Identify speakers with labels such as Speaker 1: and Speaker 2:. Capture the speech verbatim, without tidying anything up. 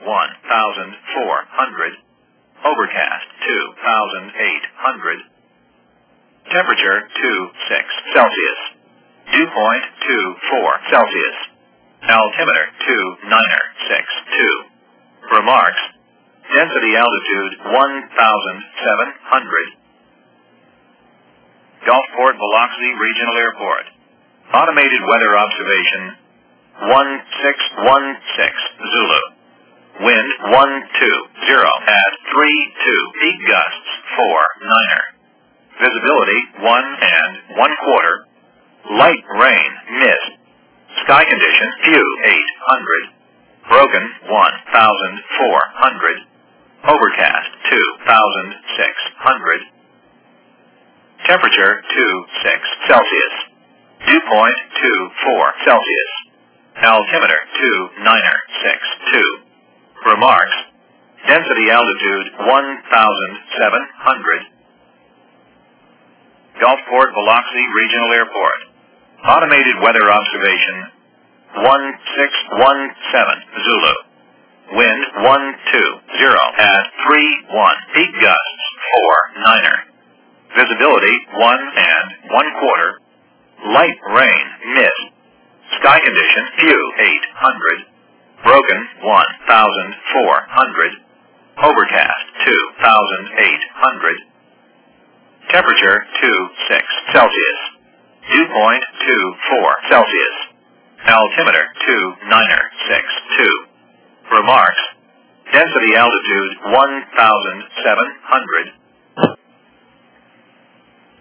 Speaker 1: one thousand four hundred. Overcast, two thousand eight hundred. Temperature, two six Celsius. Dew point, two four Celsius. Altimeter, two nine six two. Remarks. Density altitude, one thousand seven hundred. Gulfport Biloxi Regional Airport. Automated weather observation, one six one six Zulu. Wind, one two zero at three two. Peak gusts, four niner. Visibility, one and one quarter. Light rain, mist. Sky condition, few, eight hundred. Broken, one thousand four hundred. Overcast, two thousand six hundred. Temperature, two six Celsius. Dew point, two four Celsius. Altimeter, two nine six two. Remarks. Density altitude, one thousand seven hundred. Gulfport Biloxi Regional Airport. Automated weather observation, one six one seven Zulu. Wind, one two zero at three one. Peak gusts, four niner. Visibility, one and one quarter. Light rain, mist. Sky condition, few, eight hundred. Broken, one thousand four hundred. Overcast, two thousand eight hundred. Temperature, two six Celsius. Dew point, two four Celsius. Altimeter, two nine six two. Remarks. Density altitude, one thousand seven hundred.